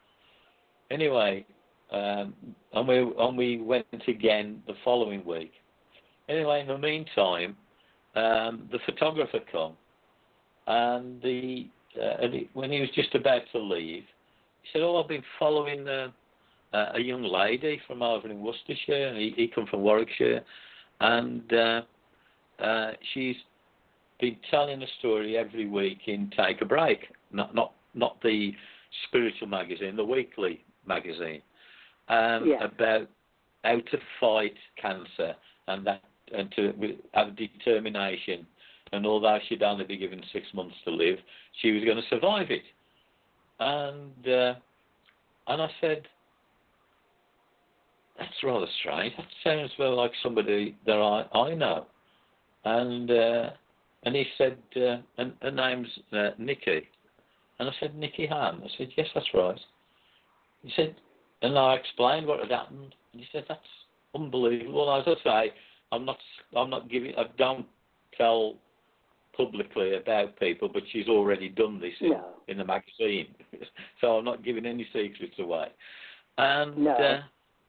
Anyway, um, and we and we went again the following week. Anyway, in the meantime, um, the photographer come, and the uh, and he, when he was just about to leave, he said, "Oh, I've been following uh, uh, a young lady from over in Worcestershire, and he, he come from Warwickshire, and uh, uh, she's been telling a story every week in Take a Break, not not not the spiritual magazine, the weekly magazine, um, yeah. about how to fight cancer and that and to have determination. And although she'd only be given six months to live, she was going to survive it." And uh, and I said, "That's rather strange. That sounds well like somebody that I, I know." And uh, and he said, uh, and her name's uh, Nikki. And I said, "Nikki Ham?" I said, "Yes, that's right." He said, and I explained what had happened. And he said, "That's unbelievable." As I say, I'm not, I'm not giving, I don't tell publicly about people, but she's already done this in, no. in the magazine, so I'm not giving any secrets away. And No. uh,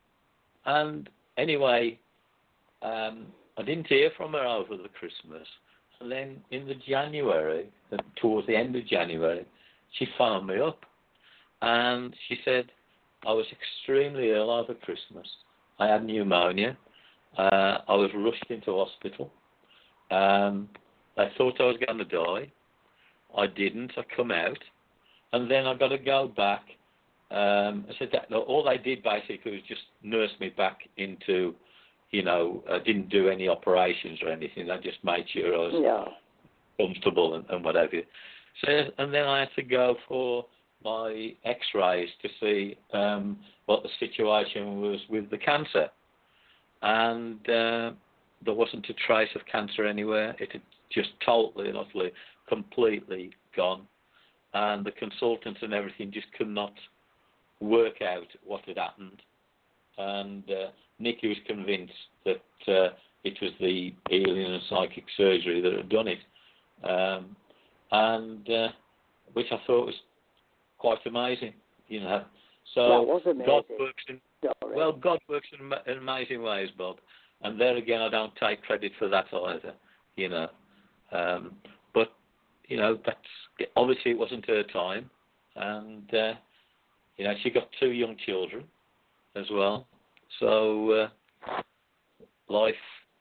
and anyway, um, I didn't hear from her over the Christmas, and then in the January, towards the end of January, she phoned me up, and she said, "I was extremely ill over Christmas. I had pneumonia. Uh, I was rushed into hospital. Um, I thought I was going to die. I didn't. I come out, and then I got to go back." Um, I said that all they did basically was just nurse me back into, you know, I didn't do any operations or anything. They just made sure I was No. comfortable and, and whatever. So, and then I had to go for my X-rays to see um, what the situation was with the cancer, and uh, there wasn't a trace of cancer anywhere. It had just totally and utterly, completely gone, and the consultants and everything just could not work out what had happened. And uh, Nikki was convinced that uh, it was the healing and psychic surgery that had done it, um, and uh, which I thought was quite amazing, you know. So That was amazing. God works in Sorry. well, God works in, in amazing ways, Bob. And there again, I don't take credit for that either, you know. Um, but you know, that's obviously it wasn't her time, and uh, you know, she got two young children as well. So uh, life,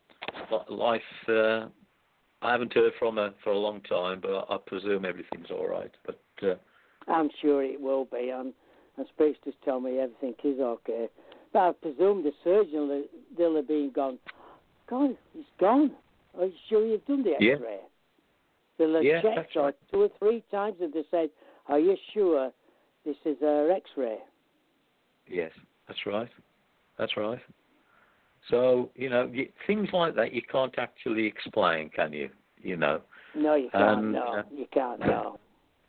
life. Uh, I haven't heard from her for a long time, but I, I presume everything's all right. But uh, I'm sure it will be. I'm, I'm supposed to tell me everything is okay. But I presume the surgeon will, they'll have been gone. God, he's gone. Are you sure you've done the Yeah. X-ray? They'll have Yeah, checked that's or right. two or three times and they said, "Are you sure this is our X-ray?" yes, that's right. That's right. So, you know, y- things like that you can't actually explain, can you? You know. No, you can't. And, no, uh, you can't. No.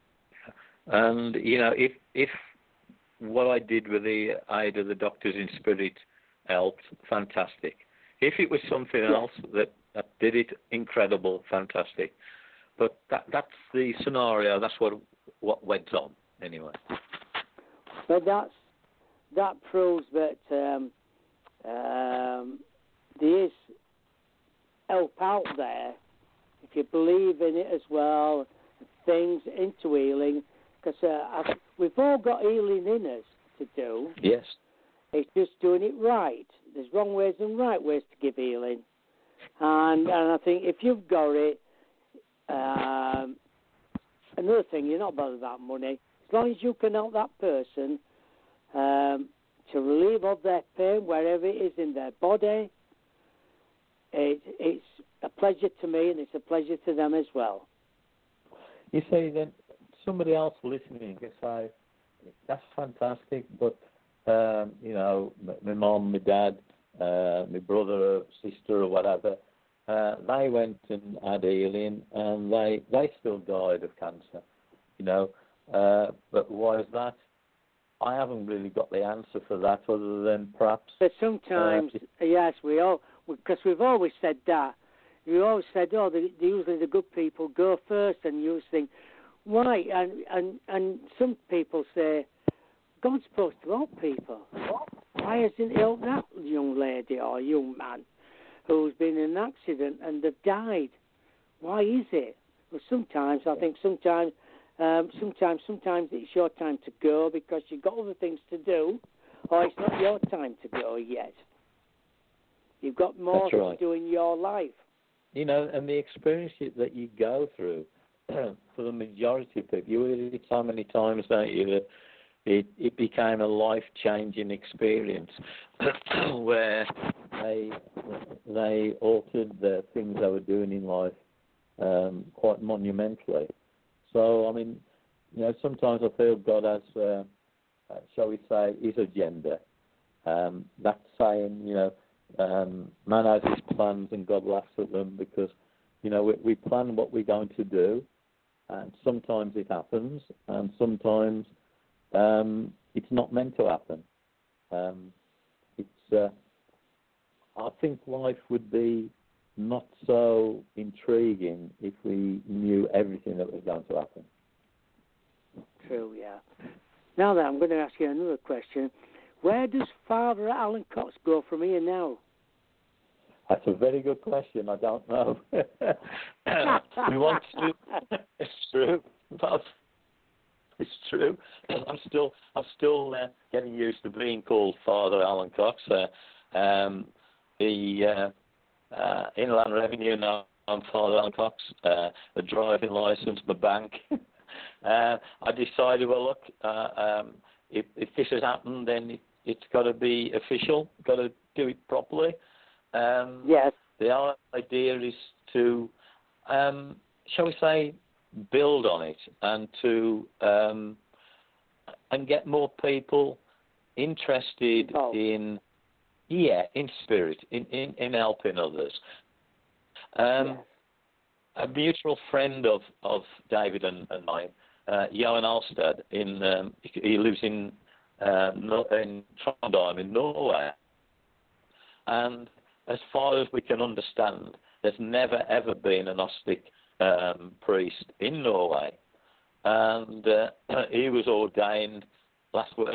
And, you know, if if what I did with the aid of the doctors in spirit helped, fantastic. If it was something Yeah. else that, that did it, incredible, fantastic. But that that's the scenario. That's what what went on anyway. But that's that proves that um, um, there is help out there if you believe in it as well. Things into healing, because uh, we've all got healing in us to do. Yes. It's just doing it right. There's wrong ways and right ways to give healing. And and I think if you've got it, um, another thing, you're not bothered about money. As long as you can help that person um, to relieve of their pain, wherever it is in their body, it, it's a pleasure to me and it's a pleasure to them as well. You see, then somebody else listening can say, that's fantastic, but, um, you know, my mum, my dad, uh, my brother or sister or whatever, uh, they went and had healing and they, they still died of cancer, you know. Uh, but why is that? I haven't really got the answer for that other than perhaps... But sometimes, uh, yes, we all, because we've always said that. We always said, oh, the, usually the good people go first, and you think, why? And, and, and some people say, God's supposed to help people. Why hasn't he helped that young lady or young man who's been in an accident and they've died? Why is it? Well, sometimes, I think sometimes, um, sometimes, sometimes it's your time to go because you've got other things to do, or it's not your time to go yet. You've got more right. to do in your life. You know, and the experience that you go through, for the majority of people, you hear it so many times, don't you, that it, it became a life-changing experience where they they altered the things they were doing in life um, quite monumentally. So, I mean, you know, sometimes I feel God has, uh, uh, shall we say, his agenda. Um, that's saying, you know, um, man has his plans and God laughs at them because, you know, we, we plan what we're going to do, and sometimes it happens, and sometimes um, it's not meant to happen. Um, it's, uh, I think life would be not so intriguing if we knew everything that was going to happen. True, yeah. Now then, I'm going to ask you another question. Where does Father Alan Cox go from here now? That's a very good question. I don't know. we want to. It's true, but it's true. I'm still, I'm still uh, getting used to being called Father Alan Cox. Uh, um, the uh, uh, Inland Revenue now, I'm Father Alan Cox. Uh, the driving license, my bank. uh, I decided, well, look, uh, um, if, if this has happened, then it, it's got to be official. Got to do it properly. Um, yes. The idea is to, um, shall we say, build on it and to um, and get more people interested oh. in, yeah, in spirit, in, in, in helping others. Um, yes. A mutual friend of, of David and, and mine, uh, Johan Alstad, in um, he lives in uh, in Trondheim in Norway, and as far as we can understand, there's never ever been a Gnostic um, priest in Norway, and uh, he was ordained last week,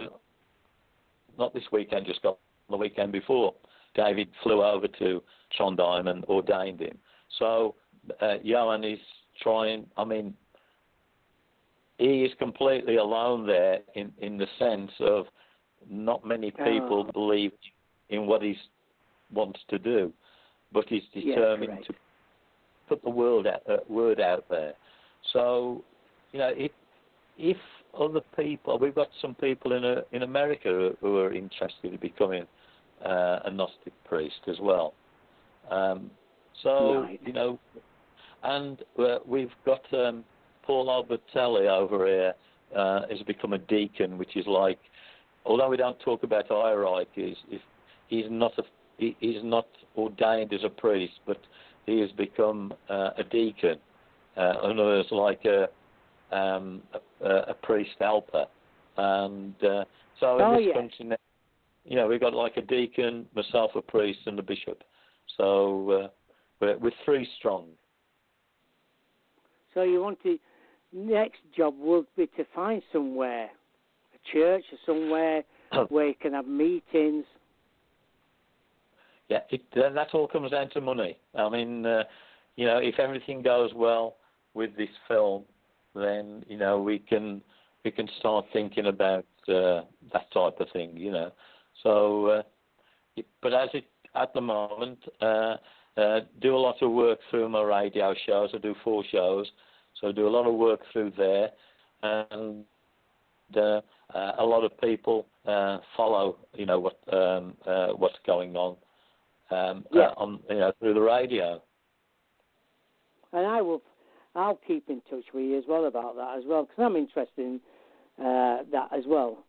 not this weekend, just got the weekend before. David flew over to Trondheim and ordained him. So uh, Johan is trying. I mean, he is completely alone there in in the sense of not many people oh. believe in what he's wants to do, but he's determined yes, to put the word out, uh, word out there. So, you know, if if other people, we've got some people in a, in America who are interested in becoming uh, a Gnostic priest as well. Um, so, right. you know, and uh, we've got um, Paul Albertelli over here uh, has become a deacon, which is like, although we don't talk about hierarchy, he's, he's not a He is not ordained as a priest, but he has become uh, a deacon. Uh, in other words, like a, um, a, a priest helper. And uh, so in oh, this yes. country now, you know, we've got like a deacon, myself a priest, and a bishop. So uh, we're, we're three strong. So you want to, next job would be to find somewhere, a church or somewhere where you can have meetings. Yeah, it, uh, that all comes down to money. I mean, uh, you know, if everything goes well with this film, then you know we can we can start thinking about uh, that type of thing. You know, So, uh, it, but as it at the moment, uh, uh, do a lot of work through my radio shows. I do four shows, so I do a lot of work through there, and uh, uh, a lot of people uh, follow, you know, what um, uh, what's going on, um, yeah. uh, on you know through the radio. And I will, I'll keep in touch with you as well about that as well, because I'm interested in uh, that as well.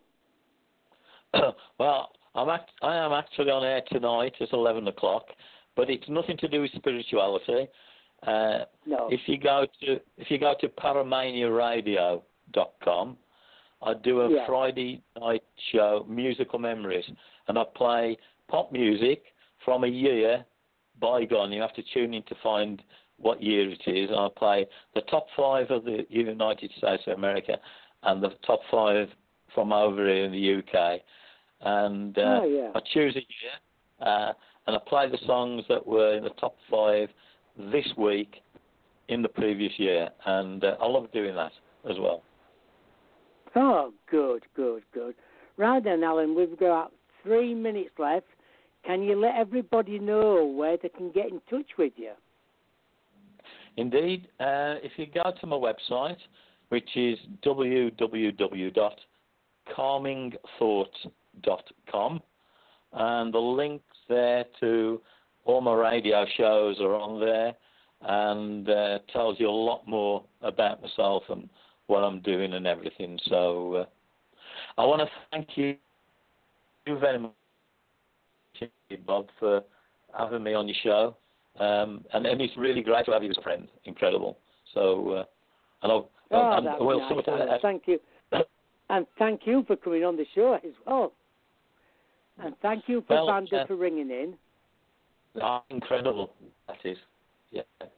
Well, I'm act- I am actually on air tonight at eleven o'clock, but it's nothing to do with spirituality. Uh, no. If you go to if you go to paramania radio dot com, I do a yeah. Friday night show, Musical Memories, and I play pop music from a year bygone. You have to tune in to find what year it is. I play the top five of the United States of America and the top five from over here in the U K. And uh, oh, yeah. I choose a year, uh, and I play the songs that were in the top five this week in the previous year. And uh, I love doing that as well. Oh, good, good, good. Right then, Alan, we've got three minutes left. Can you let everybody know where they can get in touch with you? Indeed. Uh, if you go to my website, which is w w w dot calming thoughts dot com, and the links there to all my radio shows are on there, and uh, tells you a lot more about myself and what I'm doing and everything. So uh, I want to thank you very much, Bob, for having me on your show. Um, and, and it's really great to have you as a friend. Incredible. So, uh, and I'll, oh, and that's we'll nice, sort Alan. out. Thank you. And thank you for coming on the show as well. And thank you for well, Banda uh, for ringing in. Oh, incredible, that is. Yeah.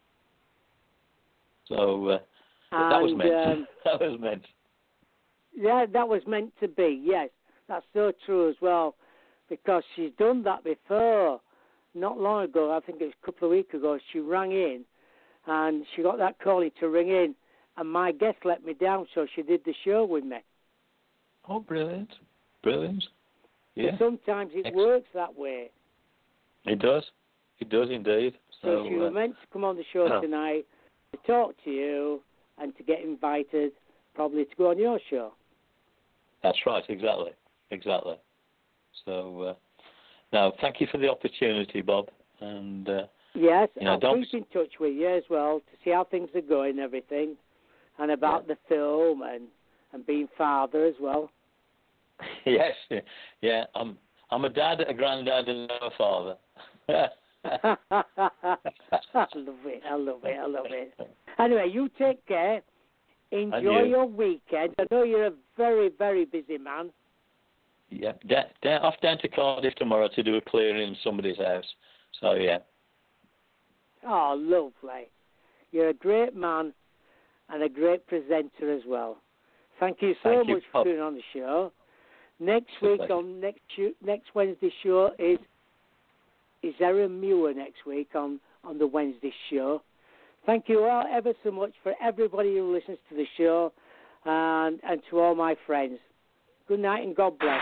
So, uh, and, that was meant. Um, that was meant. Yeah, that was meant to be, yes. That's so true as well, because she's done that before. Not long ago, I think it was a couple of weeks ago, she rang in, and she got that calling to ring in, and my guest let me down, so she did the show with me. Oh, brilliant. Brilliant. Yeah. So sometimes it Excellent. works that way. It does. It does indeed. So, So she was uh, meant to come on the show oh. tonight to talk to you and to get invited, probably to go on your show. That's right, exactly. Exactly. So, uh, no, thank you for the opportunity, Bob. And uh, Yes, you know, I'll don't... keep in touch with you as well to see how things are going and everything, and about yeah. the film and, and being father as well. Yes, yeah. I'm I'm a dad, a granddad, and a father. I love it. I love it. I love it. Anyway, you take care. Enjoy you. your weekend. I know you're a very, very busy man. Yeah, da- da- off down to Cardiff tomorrow to do a clearing in somebody's house. So yeah. Oh, lovely. You're a great man and a great presenter as well. Thank you so Thank you, much for Bob. being on the show. Next week on next next Wednesday show is is Erin Muir next week on, on the Wednesday show. Thank you all ever so much for everybody who listens to the show, and and to all my friends. Good night and God bless.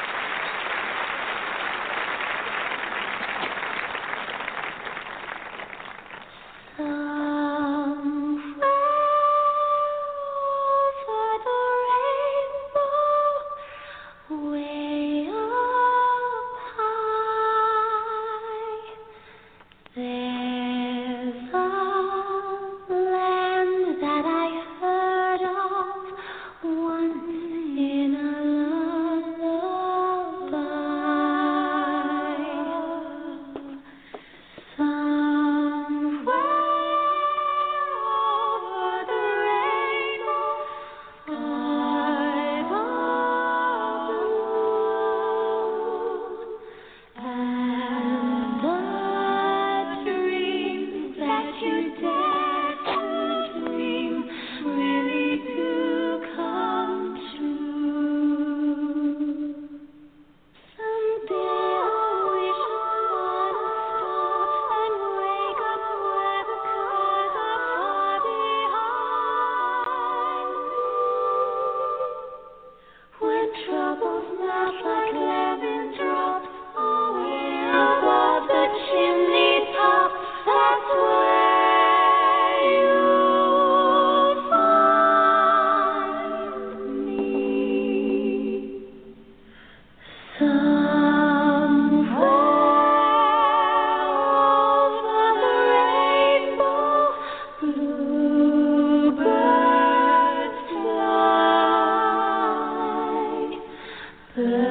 In a lullaby. Could